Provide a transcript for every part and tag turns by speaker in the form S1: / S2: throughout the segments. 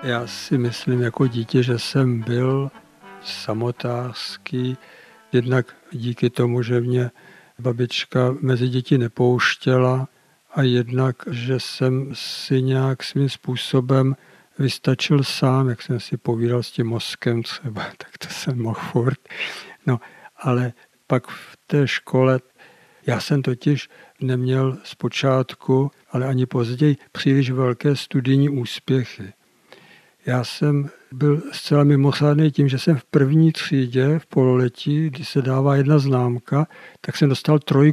S1: Já si myslím jako dítě, že jsem byl samotářský, jednak díky tomu, že mě babička mezi děti nepouštěla a jednak, že jsem si nějak svým způsobem vystačil sám, jak jsem si povídal s tím mozkem třeba, tak to jsem mohl furt. No, ale pak v té škole, já jsem totiž neměl zpočátku, ale ani později příliš velké studijní úspěchy. Já jsem byl zcela mimořádný tím, že jsem v první třídě v pololetí, kdy se dává jedna známka, tak jsem dostal 3.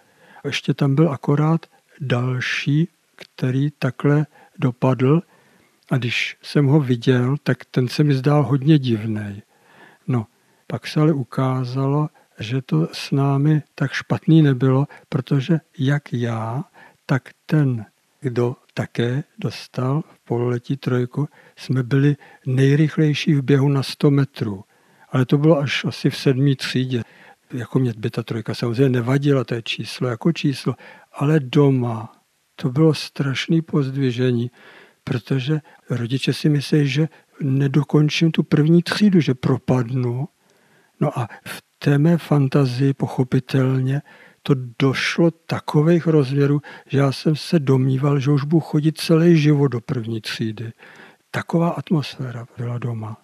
S1: Ještě tam byl akorát další, který takhle dopadl a když jsem ho viděl, tak ten se mi zdál hodně divnej. No, pak se ale ukázalo, že to s námi tak špatný nebylo, protože jak já, tak ten, kdo také dostal v pololetí 3, jsme byli nejrychlejší v běhu na 100 metrů. Ale to bylo až asi v 7. třídě. Jako mě by ta 3 samozřejmě nevadila, to je číslo jako číslo, ale doma to bylo strašné pozdvižení, protože rodiče si myslí, že nedokončím tu první třídu, že propadnu. No a v té mé fantazii pochopitelně to došlo takových rozměrů, že já jsem se domníval, že už budu chodit celý život do první třídy. Taková atmosféra byla doma.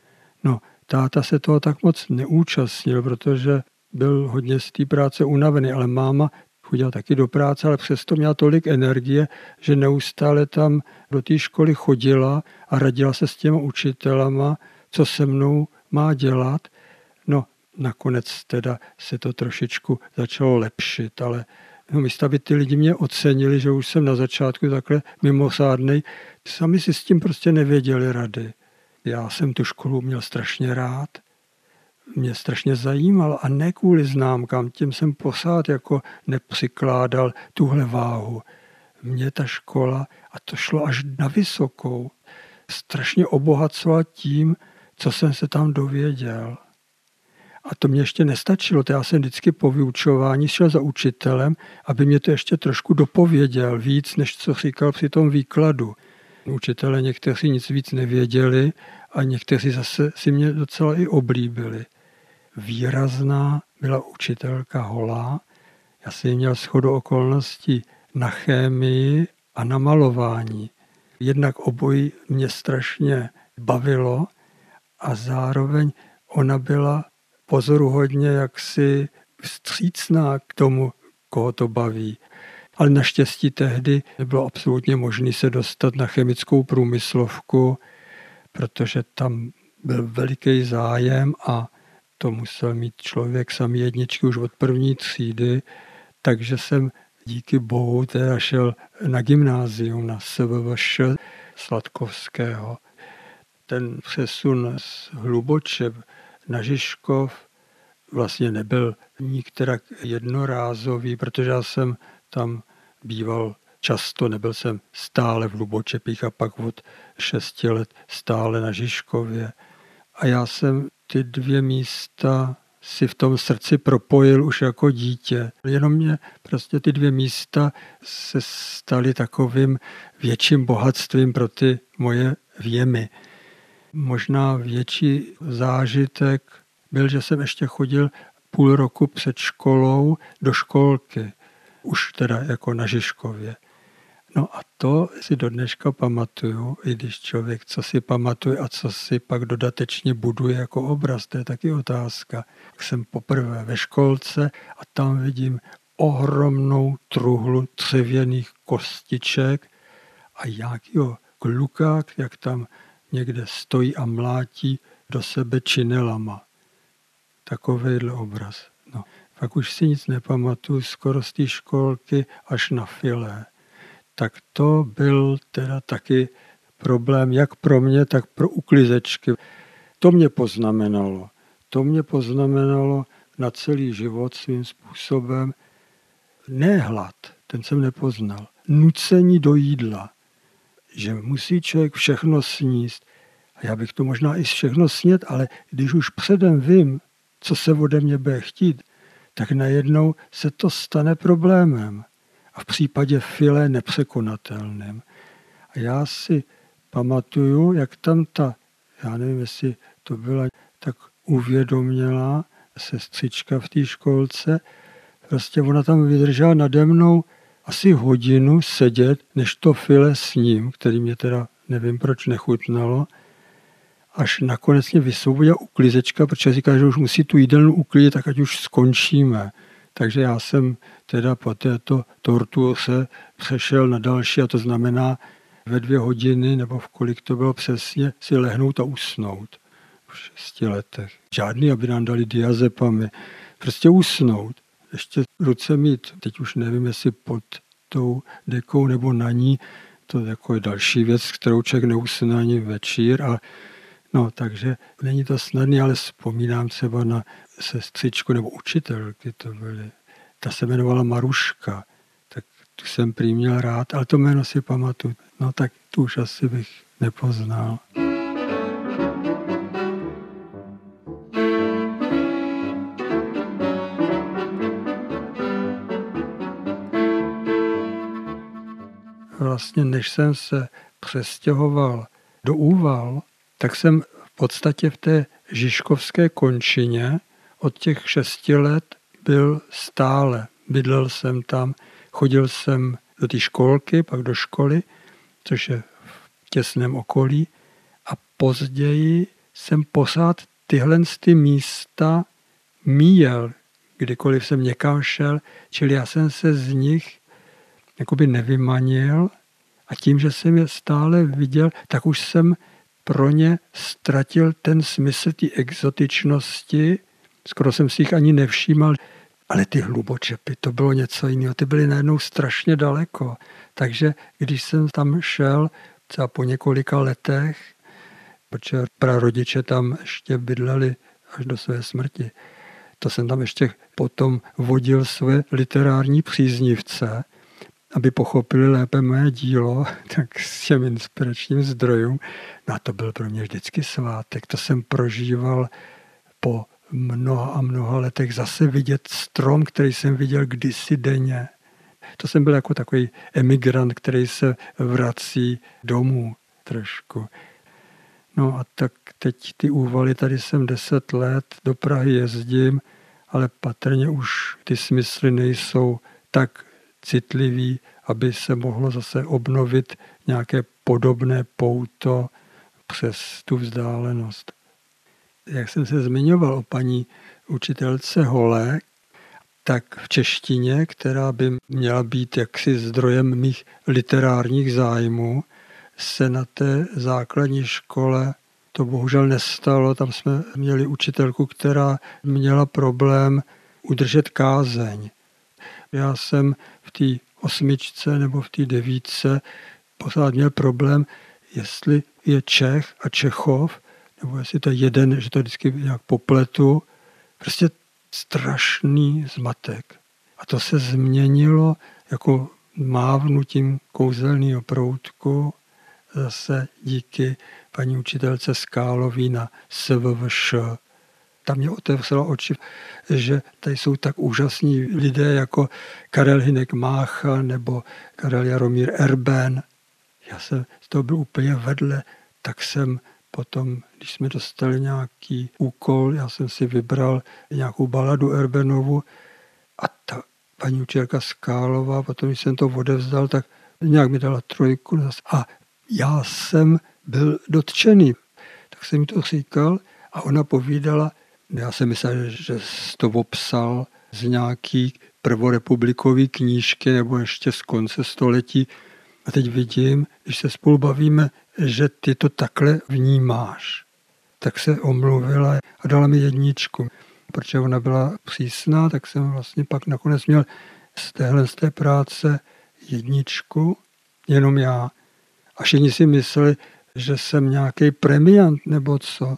S1: No, táta se toho tak moc neúčastnil, protože byl hodně z té práce unavený, ale máma chodila taky do práce, ale přesto měla tolik energie, že neustále tam do té školy chodila a radila se s těma učitelama, co se mnou má dělat. No, nakonec teda se to trošičku začalo lepšit, ale místo, aby ty lidi mě ocenili, že už jsem na začátku takhle mimořádnej, sami si s tím prostě nevěděli rady. Já jsem tu školu měl strašně rád, mě strašně zajímal a ne kvůli známkám, tím jsem pořád jako nepřikládal tuhle váhu. Mě ta škola, a to šlo až na vysokou, strašně obohacovala tím, co jsem se tam dověděl. A to mě ještě nestačilo, to já jsem vždycky po vyučování šel za učitelem, aby mě to ještě trošku dopověděl víc, než co říkal při tom výkladu. Učitelé někteří nic víc nevěděli a někteří zase si mě docela i oblíbili. Výrazná byla učitelka Holá. Já jsem ji měl shodou okolností na chemii a na malování. Jednak obojí mě strašně bavilo a zároveň ona byla pozoruhodně jaksi vstřícná k tomu, koho to baví. Ale naštěstí tehdy nebylo absolutně možné se dostat na chemickou průmyslovku, protože tam byl veliký zájem a to musel mít člověk samý jedničky už od první třídy, takže jsem díky bohu teda šel na gymnázium, na SVVŠ Sladkovského. Ten přesun z Hluboče na Žižkov vlastně nebyl nikterak jednorázový, protože já jsem tam býval často, nebyl jsem stále v Hlubočepích a pak od 6 let stále na Žižkově. A já jsem ty 2 místa si v tom srdci propojil už jako dítě. Jenom mě prostě ty 2 místa se staly takovým větším bohatstvím pro ty moje věmy. Možná větší zážitek byl, že jsem ještě chodil půl roku před školou do školky. Už teda jako na Žižkově. No a to si do dneška pamatuju, i když člověk co si pamatuje a co si pak dodatečně buduje jako obraz, to je taky otázka. Jsem poprvé ve školce a tam vidím ohromnou truhlu dřevěných kostiček a nějakýho kluka, jak tam někde stojí a mlátí do sebe činelama. Takovejhle obraz. No, pak už si nic nepamatuju, skoro z té školky až na filé. Tak to byl teda taky problém jak pro mě, tak pro uklizečky. To mě poznamenalo. To mě poznamenalo na celý život svým způsobem. Ne hlad, ten jsem nepoznal. Nucení do jídla. Že musí člověk všechno sníst. A já bych to možná i všechno snět, ale když už předem vím, co se ode mě bude chtít, tak najednou se to stane problémem. A v případě filé nepřekonatelným. A já si pamatuju, jak tam já nevím, jestli to byla tak uvědomělá sestřička v té školce, prostě ona tam vydržela nade mnou asi hodinu sedět, než to file s ním, který mě teda nevím proč nechutnalo, až nakonec mě vysvobodila uklízečka, protože říkala, že už musí tu jídelnu uklidit, tak ať už skončíme. Takže já jsem teda po této tortuře přešel na další, a to znamená ve 2 hodiny, nebo v kolik to bylo přesně, si lehnout a usnout. V 6 letech. Žádný, aby nám dali diazepamy. Prostě usnout. Ještě ruce mít, teď už nevím, jestli pod tou dekou nebo na ní, to jako je další věc, kterou člověk neusne ani večír. No, takže není to snadné, ale vzpomínám třeba na sestřičku nebo učitelky to byly. Ta se jmenovala Maruška, tak tu jsem prý měl rád, ale to jméno si pamatuju. No tak tu už asi bych nepoznal. Vlastně než jsem se přestěhoval do Úval, tak jsem v podstatě v té Žižkovské končině od těch 6 let byl stále. Bydlel jsem tam, chodil jsem do té školky, pak do školy, což je v těsném okolí. A později jsem pořád tyhle místa míjel, kdykoliv jsem někam šel, čili já jsem se z nich jakoby nevymanil a tím, že jsem je stále viděl, tak už jsem pro ně ztratil ten smysl té exotičnosti. Skoro jsem si jich ani nevšímal, ale ty hlubočepy, to bylo něco jiného, ty byly najednou strašně daleko. Takže když jsem tam šel třeba po několika letech, protože prarodiče tam ještě bydleli až do své smrti, to jsem tam ještě potom vodil své literární příznivce, aby pochopili lépe moje dílo, tak s těm inspiračním zdrojům. No a to byl pro mě vždycky svátek. To jsem prožíval po mnoha a mnoha letech zase vidět strom, který jsem viděl kdysi denně. To jsem byl jako takový emigrant, který se vrací domů trošku. No a tak teď ty Úvaly, tady jsem 10 let, do Prahy jezdím, ale patrně už ty smysly nejsou tak citlivý, aby se mohlo zase obnovit nějaké podobné pouto přes tu vzdálenost. Jak jsem se zmiňoval o paní učitelce Holé, tak v češtině, která by měla být jaksi zdrojem mých literárních zájmů, se na té základní škole to bohužel nestalo. Tam jsme měli učitelku, která měla problém udržet kázeň. Já jsem v té 8 nebo v té 9 pořád měl problém, jestli je Čech a Čechov, nebo jestli to je jeden, že to vždycky nějak popletu. Prostě strašný zmatek. A to se změnilo jako mávnutím kouzelného proutku zase díky paní učitelce Skálový na SVVŠ. Tam mě otevřelo oči, že tady jsou tak úžasní lidé jako Karel Hynek Mácha nebo Karel Jaromír Erben. Já jsem z toho byl úplně vedle, tak jsem potom, když jsme dostali nějaký úkol, já jsem si vybral nějakou baladu Erbenovu a ta paní učitelka Skálová, potom když jsem to odevzdal, tak nějak mi dala 3 a já jsem byl dotčený. Tak jsem mi to říkal a ona povídala, já jsem myslel, že jsi to opsal z nějaký prvorepublikový knížky nebo ještě z konce století. A teď vidím, když se spolu bavíme, že ty to takhle vnímáš. Tak se omluvila a dala mi 1. Protože ona byla přísná, tak jsem vlastně pak nakonec měl z té práce 1, jenom já. A všichni si mysleli, že jsem nějaký premiant nebo co.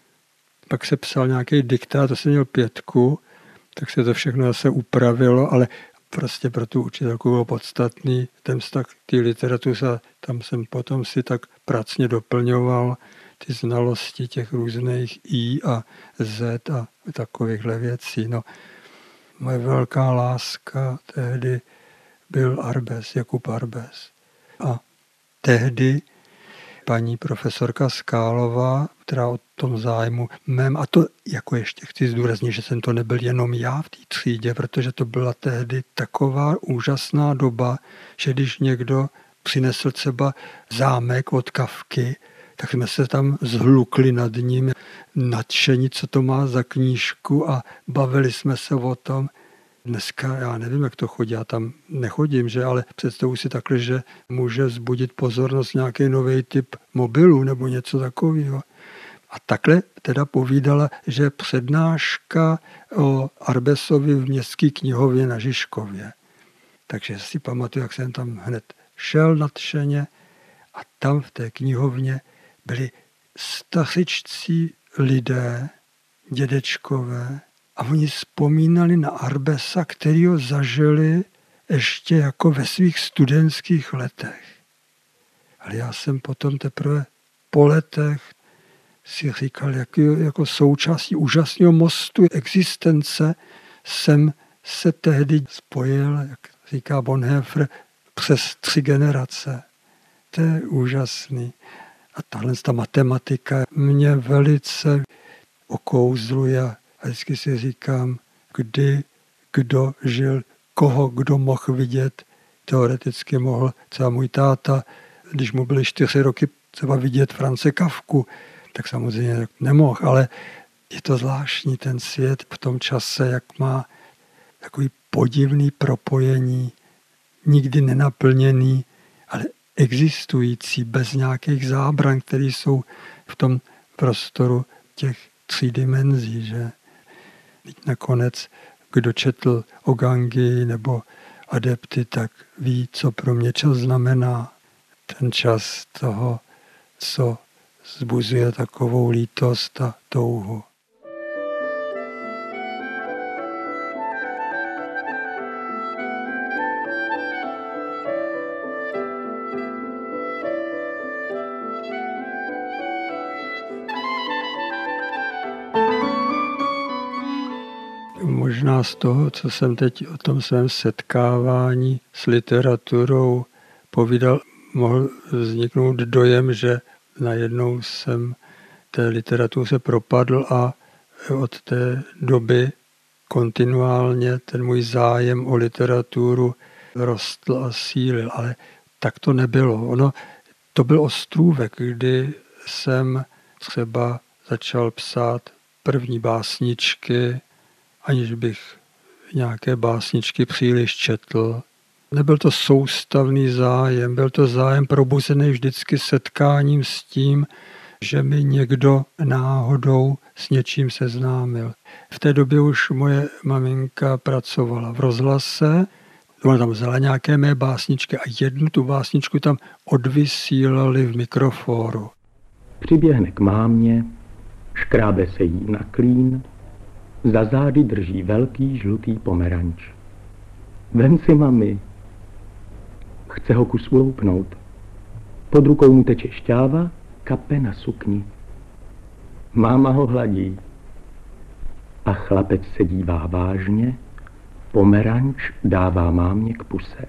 S1: Pak se psal nějaký diktát, to jsem měl 5, tak se to všechno zase upravilo, ale prostě pro tu učitelku bylo podstatný ten vztah k té literatuře. Tam jsem potom si tak pracně doplňoval ty znalosti těch různých I a Z a takovýchhle věcí. No, moje velká láska tehdy byl Arbes, Jakub Arbes. A tehdy paní profesorka Skálová, která o tom zájmu mém, a to jako ještě chci zdůraznit, že jsem to nebyl jenom já v té třídě, protože to byla tehdy taková úžasná doba, že když někdo přinesl třeba zámek od Kafky, tak jsme se tam zhlukli nad ním, nadšení, co to má za knížku a bavili jsme se o tom. Dneska já nevím, jak to chodí, já tam nechodím, že, ale představuji si takhle, že může vzbudit pozornost nějaký nový typ mobilu nebo něco takového. A takhle teda povídala, že přednáška o Arbesovi v městské knihovně na Žižkově. Takže si pamatuju, jak jsem tam hned šel nadšeně a tam v té knihovně byli stařičcí lidé, dědečkové, a oni vzpomínali na Arbesa, který ho zažili ještě jako ve svých studentských letech. Ale já jsem potom teprve po letech si říkal, jako součástí úžasného mostu existence jsem se tehdy spojil, jak říká Bonhoeffer, přes 3 generace. To je úžasný. A tahle matematika mě velice okouzluje. A vždycky si říkám, kdo žil, kdo mohl vidět. Teoreticky mohl třeba můj táta, když mu byly 4 roky třeba vidět France Kafku, tak samozřejmě nemohl, ale je to zvláštní ten svět v tom čase, jak má takový podivný propojení, nikdy nenaplněný, ale existující, bez nějakých zábran, které jsou v tom prostoru těch 3 dimenzí, že? Nakonec, kdo četl o Gangi nebo Adepty, tak ví, co pro mě čas znamená. Ten čas toho, co vzbuzuje takovou lítost a touhu. Možná z toho, co jsem teď o tom svém setkávání s literaturou povídal, mohl vzniknout dojem, že najednou jsem té literatuře propadl a od té doby kontinuálně ten můj zájem o literaturu rostl a sílil. Ale tak to nebylo. To byl ostrůvek, kdy jsem třeba začal psát první básničky, aniž bych nějaké básničky příliš četl. Nebyl to soustavný zájem, byl to zájem probuzený vždycky setkáním s tím, že mi někdo náhodou s něčím seznámil. V té době už moje maminka pracovala v rozhlase, ona tam vzala nějaké mé básničky a jednu tu básničku tam odvysílali v mikrofóru.
S2: Přiběhne k mámě, škrábe se jí na klín, za zády drží velký žlutý pomeranč. Vem si, mami. Chce ho kus uloupnout. Pod rukou mu teče šťáva, kape na sukni. Máma ho hladí. A chlapec se dívá vážně, pomeranč dává mámě k puse.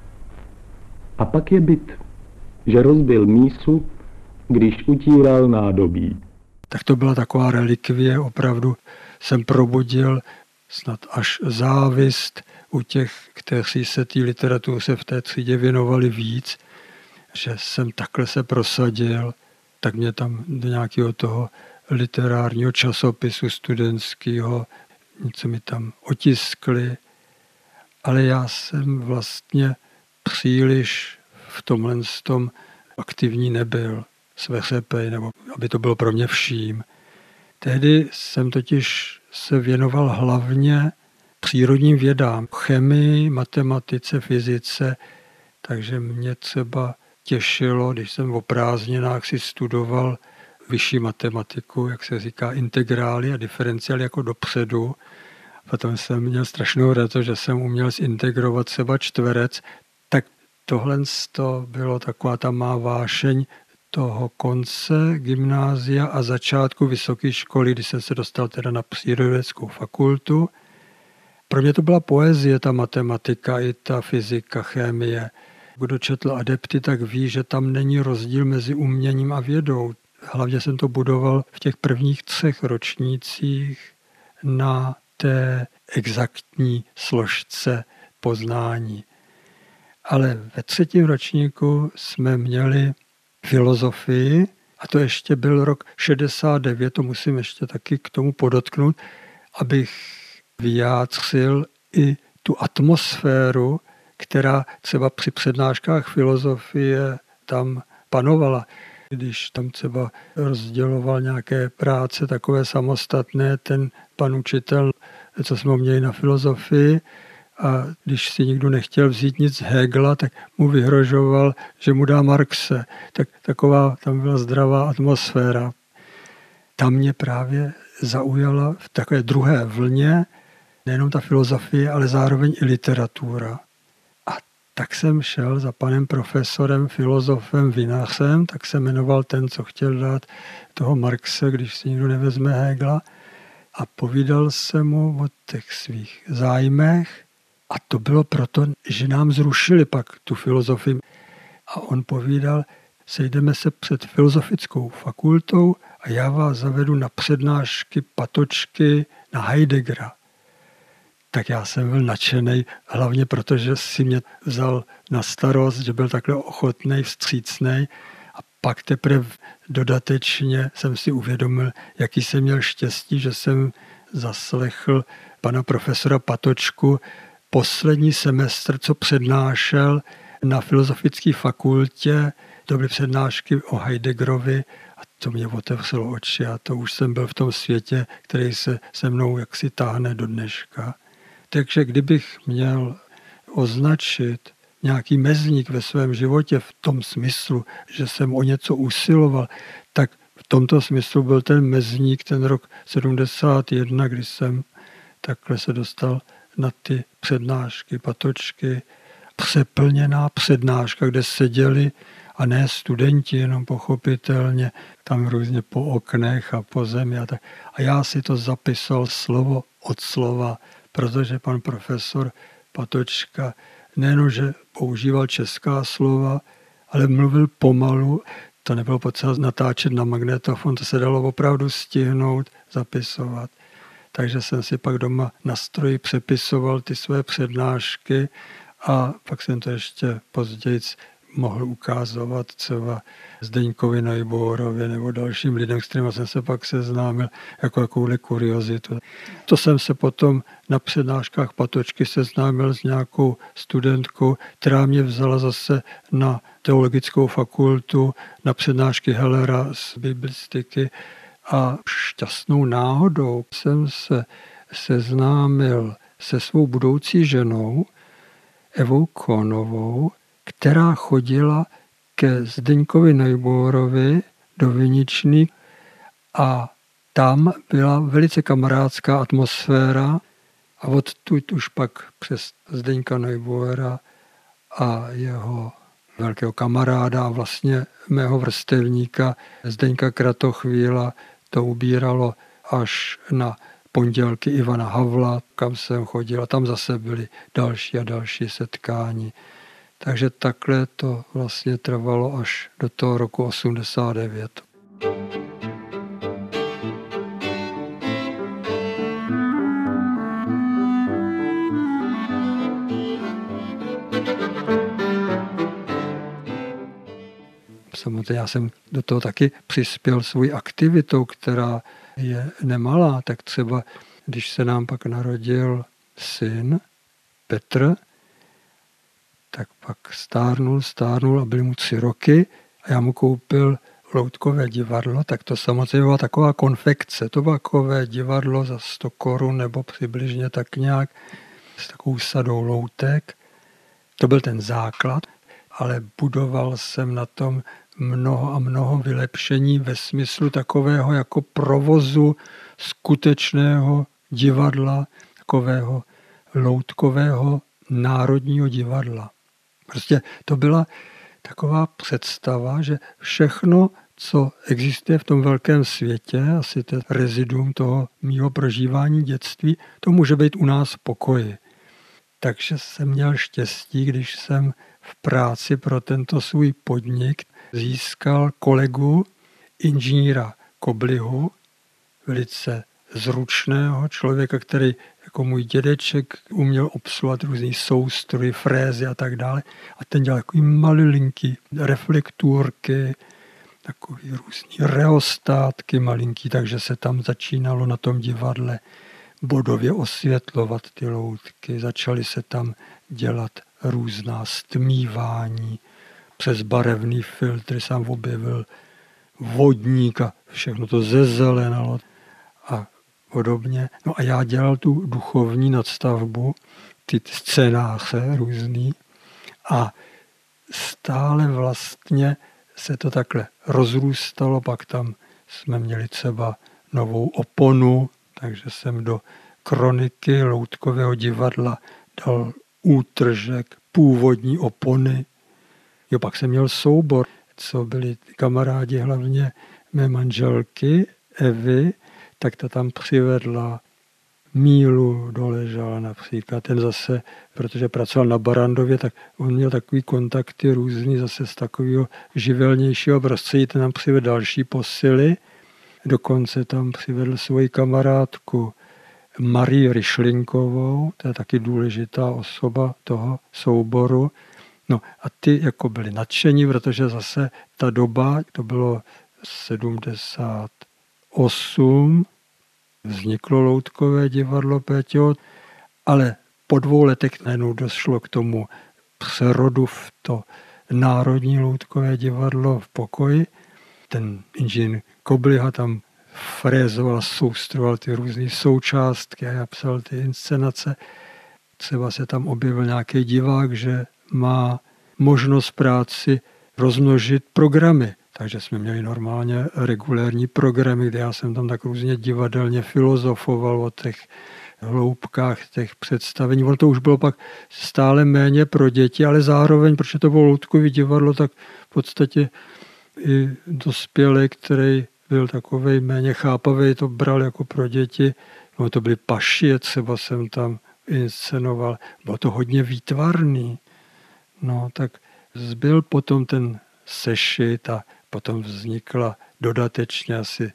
S2: A pak je byt, že rozbil mísu, když utíral nádobí.
S1: Tak to byla taková relikvie, opravdu jsem probudil snad až závist u těch, kteří se té literatuře v té třídě věnovali víc, že jsem takhle se prosadil, tak mě tam do nějakého toho literárního časopisu studentského něco mi tam otiskli, ale já jsem vlastně příliš v tomhle tom aktivní nebyl, svesepej, nebo aby to bylo pro mě vším. Tehdy jsem totiž se věnoval hlavně přírodním vědám, chemii, matematice, fyzice, takže mě třeba těšilo, když jsem o prázdninách si studoval vyšší matematiku, jak se říká, integrály a diferenciály jako dopředu. Potom jsem měl strašnou radost, že jsem uměl zintegrovat třeba čtverec, tak tohle bylo taková ta má vášeň toho konce gymnázia a začátku vysoké školy, kdy jsem se dostal teda na přírodovědeckou fakultu. Pro mě to byla poezie, ta matematika i ta fyzika, chemie. Kdo četl Adepty, tak ví, že tam není rozdíl mezi uměním a vědou. Hlavně jsem to budoval v těch prvních 3 ročnících na té exaktní složce poznání. Ale ve 3. ročníku jsme měli filozofii, a to ještě byl rok 69, to musím ještě taky k tomu podotknout, abych vyjádřil i tu atmosféru, která třeba při přednáškách filozofie tam panovala. Když tam třeba rozděloval nějaké práce takové samostatné, ten pan učitel, co jsme měli na filozofii, a když si nikdo nechtěl vzít nic z Hegela, tak mu vyhrožoval, že mu dá Marxe. Tak taková tam byla zdravá atmosféra. Tam mě právě zaujala v takové druhé vlně nejenom ta filozofie, ale zároveň i literatura. A tak jsem šel za panem profesorem, filozofem Vinařem, tak se jmenoval ten, co chtěl dát toho Marxe, když si nikdo nevezme Hegela. A povídal jsem mu o těch svých zájmech. A to bylo proto, že nám zrušili pak tu filozofii. A on povídal, sejdeme se před filozofickou fakultou a já vás zavedu na přednášky Patočky na Heideggera. Tak já jsem byl nadšenej, hlavně protože si mě vzal na starost, že byl takhle ochotnej, vstřícnej. A pak teprve dodatečně jsem si uvědomil, jaký jsem měl štěstí, že jsem zaslechl pana profesora Patočku poslední semestr, co přednášel na filozofické fakultě. To byly přednášky o Heideggerovi a to mě otevřelo oči a to už jsem byl v tom světě, který se mnou jaksi táhne do dneška. Takže kdybych měl označit nějaký mezník ve svém životě v tom smyslu, že jsem o něco usiloval, tak v tomto smyslu byl ten mezník ten rok 71, kdy jsem takhle se dostal na ty přednášky, Patočky, přeplněná přednáška, kde seděli a ne studenti, jenom pochopitelně, tam různě po oknech a po zemi a tak. A já si to zapisal slovo od slova, protože pan profesor Patočka nejenom, že používal česká slova, ale mluvil pomalu. To nebylo potřeba natáčet na magnetofon, to se dalo opravdu stihnout, zapisovat. Takže jsem si pak doma na stroji přepisoval ty své přednášky a pak jsem to ještě později mohl ukázovat třeba Zdeňkovi Neubauerovi nebo dalším lidem, s kterými jsem se pak seznámil jako jakouhle kuriozitu. To jsem se potom na přednáškách Patočky seznámil s nějakou studentkou, která mě vzala zase na teologickou fakultu, na přednášky Hellera z biblistiky a šťastnou náhodou jsem se seznámil se svou budoucí ženou Evou Kohnovou, která chodila ke Zdeňkovi Neubauerovi do Viničný a tam byla velice kamarádská atmosféra a odtud už pak přes Zdeňka Neubauera a jeho velkého kamaráda a vlastně mého vrstevníka Zdeňka Kratochvíla to ubíralo až na pondělky Ivana Havla, kam jsem chodil a tam zase byly další a další setkání. Takže takhle to vlastně trvalo až do toho roku 89. Samozřejmě já jsem do toho taky přispěl svou aktivitou, která je nemalá. Tak třeba, když se nám pak narodil syn Petr, tak pak stárnul a byly mu 3 roky a já mu koupil loutkové divadlo, tak to samozřejmě byla taková konfekce. To bylo takové divadlo za 100 korun nebo přibližně tak nějak s takovou sadou loutek. To byl ten základ, ale budoval jsem na tom mnoho a mnoho vylepšení ve smyslu takového jako provozu skutečného divadla, takového loutkového národního divadla. Prostě to byla taková představa, že všechno, co existuje v tom velkém světě, asi to reziduum toho mýho prožívání dětství, to může být u nás v pokoji. Takže jsem měl štěstí, když jsem v práci pro tento svůj podnik získal kolegu inženýra Koblihu, velice zručného člověka, který jako můj dědeček uměl obsluhovat různý soustroje, frézy a tak dále. A ten dělal takový malinký reflektůrky, takový různý reostátky malinký, takže se tam začínalo na tom divadle bodově osvětlovat ty loutky. Začaly se tam dělat různá stmívání, přes barevný filtry sám objevil vodník a všechno to zezelenalo a podobně. No a já dělal tu duchovní nadstavbu, ty scénáře různý a stále vlastně se to takhle rozrůstalo, pak tam jsme měli třeba novou oponu, takže jsem do kroniky loutkového divadla dal útržek původní opony. Jo, pak jsem měl soubor, co byli kamarádi hlavně mé manželky Evy, tak ta tam přivedla Mílu Doležala například. Ten zase, protože pracoval na Barrandově, tak on měl takový kontakty různý zase z takového živelnějšího prostředí. Ten nám přivedl další posily. Dokonce tam přivedl svoji kamarádku Marii Ryšlinkovou, to je taky důležitá osoba toho souboru. No a ty jako byli nadšení, protože zase ta doba, to bylo 78, vzniklo loutkové divadlo Péťo, ale po 2 letech najednou došlo k tomu přerodu v to Národní loutkové divadlo v Pokoji. Ten inženýr Kobliha tam frézoval, soustroval ty různé součástky a já psal ty inscenace. Třeba se tam objevil nějaký divák, že má možnost práci rozmnožit programy. Takže jsme měli normálně regulérní programy, kde já jsem tam tak různě divadelně filozofoval o těch hloubkách těch představení. Ono to už bylo pak stále méně pro děti, ale zároveň, protože to bylo loutkový divadlo, tak v podstatě i dospělý, který byl takovej méně chápavý, to bral jako pro děti. No, to byly pašie, třeba jsem tam inscenoval. Bylo to hodně výtvarný. No, tak zbyl potom ten sešit a potom vznikla dodatečně asi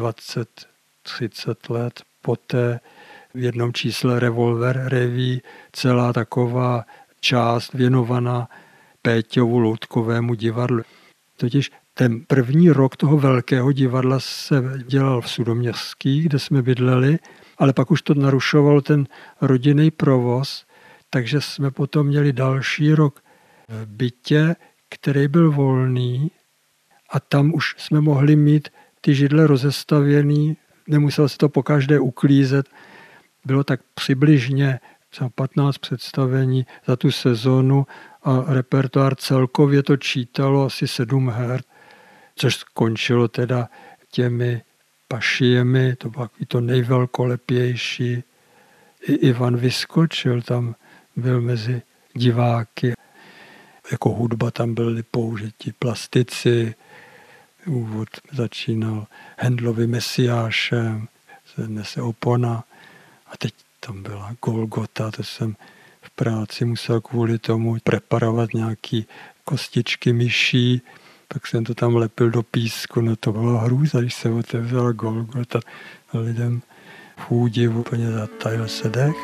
S1: 20-30 let poté v jednom čísle Revolver Revue celá taková část věnovaná Péťovu loutkovému divadlu. Totiž ten první rok toho velkého divadla se dělal v Sudoměstských, kde jsme bydleli, ale pak už to narušoval ten rodinný provoz, takže jsme potom měli další rok v bytě, který byl volný a tam už jsme mohli mít ty židle rozestavěný, nemusel se to pokaždé uklízet. Bylo tak přibližně 15 představení za tu sezónu a repertoár celkově to čítalo asi 7 her, což skončilo teda těmi pašiemi, to bylo to nejvelkolepější. I Ivan Vyskočil tam byl mezi diváky. Jako hudba tam byly použiti plastici, úvod začínal Handlovým Mesiášem, se nese opona a teď tam byla Golgota, to jsem v práci musel kvůli tomu preparovat nějaký kostičky myší, tak jsem to tam lepil do písku, no to bylo hrůza, když se otevřela Golgota a lidem v údivu úplně zatajil se dech.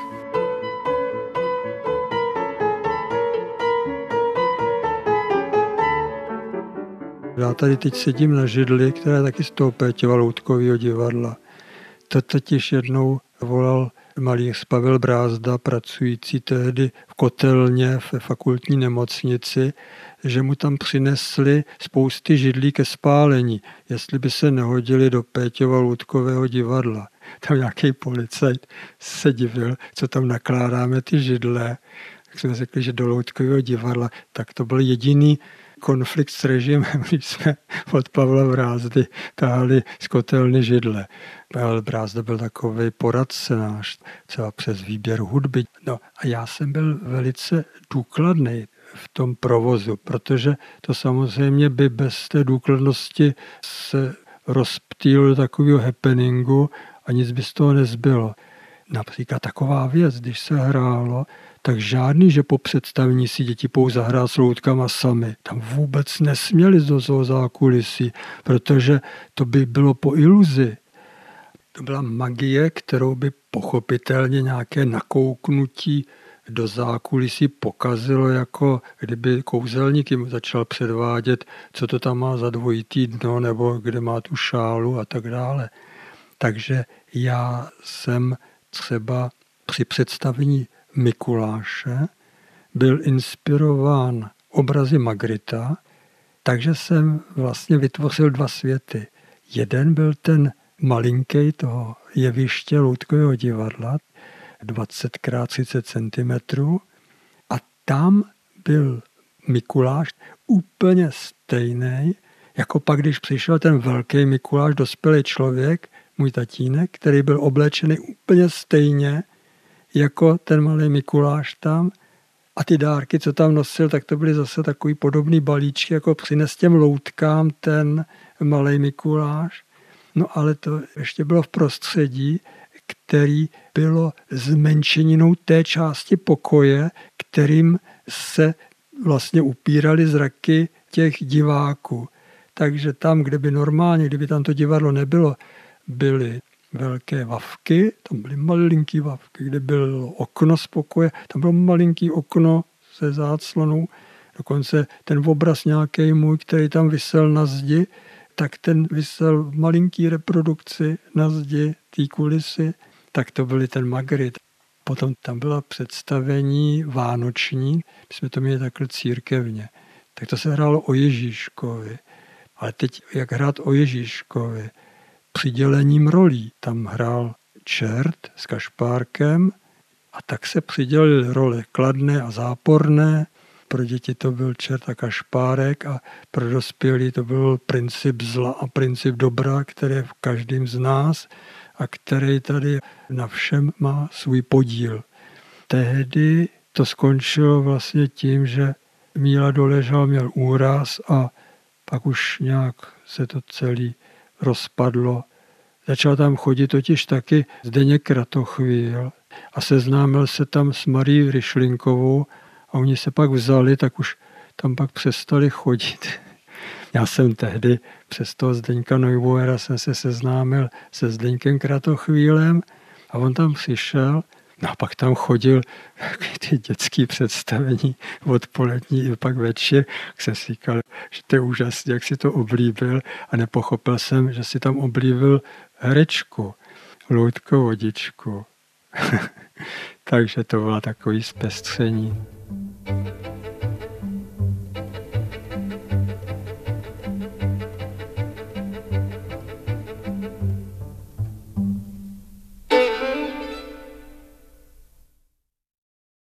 S1: Já tady teď sedím na židli, která je taky z toho Péťova loutkového divadla. To totiž jednou volal malíř Pavel Brázda, pracující tehdy v kotelně ve fakultní nemocnici, že mu tam přinesli spousty židlí ke spálení, jestli by se nehodili do Péťova loutkového divadla. Tam nějaký policajt se divil, co tam nakládáme ty židle. Tak jsme řekli, že do loutkového divadla, tak to byl jediný konflikt s režimem, když jsme od Pavla Brázdy tahali z kotelny židle. Pavel Brázda byl takovej poradce náš, třeba přes výběr hudby. No a já jsem byl velice důkladný v tom provozu, protože to samozřejmě by bez té důkladnosti se rozptýlilo do takového happeningu a nic by z toho nezbylo. například taková věc, když se hrálo, tak žádný, že po představení si děti pouze hrát s loutkama sami. Tam vůbec nesměli do toho zákulisí, protože to by bylo po iluzi. To byla magie, kterou by pochopitelně nějaké nakouknutí do zákulisí pokazilo, jako kdyby kouzelník jim začal předvádět, co to tam má za dvojitý dno, nebo kde má tu šálu a tak dále. Takže já jsem třeba při představení Mikuláše byl inspirován obrazy Magritta, takže jsem vlastně vytvořil 2 světy. Jeden byl ten malinký toho jeviště loutkového divadla, 20x30 cm, a tam byl Mikuláš úplně stejný, jako pak, když přišel ten velký Mikuláš, dospělý člověk, můj tatínek, který byl oblečený úplně stejně, jako ten malý Mikuláš tam. A ty dárky, co tam nosil, tak to byly zase takový podobný balíčky, jako přines těm loutkám ten malý Mikuláš. No ale to ještě bylo v prostředí, který bylo zmenšeninou té části pokoje, kterým se vlastně upírali zraky těch diváků. Takže tam, kde by normálně, kdyby tam to divadlo nebylo, byly velké vavky, tam byly malinký vavky, kde bylo okno z pokoje, tam bylo malinký okno se záclonou, dokonce ten obraz nějaký můj, který tam visel na zdi, tak ten visel v malinký reprodukci na zdi té kulisy, tak to byly ten Magritte. Potom tam byla představení vánoční, my jsme to měli takhle církevně, tak to se hrálo o Ježíškovi. Ale teď, jak hrát o Ježíškovi? Přidělením rolí. Tam hrál čert s kašpárkem a tak se přidělily role kladné a záporné. Pro děti to byl čert a kašpárek a pro dospělí to byl princip zla a princip dobra, který je v každém z nás a který tady na všem má svůj podíl. Tehdy to skončilo vlastně tím, že Míla Doležal měl úraz a pak už nějak se to celé rozpadlo. Začal tam chodit totiž taky Zdeněk Kratochvíl a seznámil se tam s Marií Ryšlinkovou a oni se pak vzali, tak už tam pak přestali chodit. Já jsem tehdy přes toho Zdeňka Neubauera jsem se seznámil se Zdeňkem Kratochvílem a on tam přišel. No a pak tam chodil ty dětské představení odpolední i pak večer, tak jsem si říkal, že to je úžasné, jak si to oblíbil a nepochopil jsem, že si tam oblíbil herečku, Loutkovodičku. Takže to bylo takové zpestření.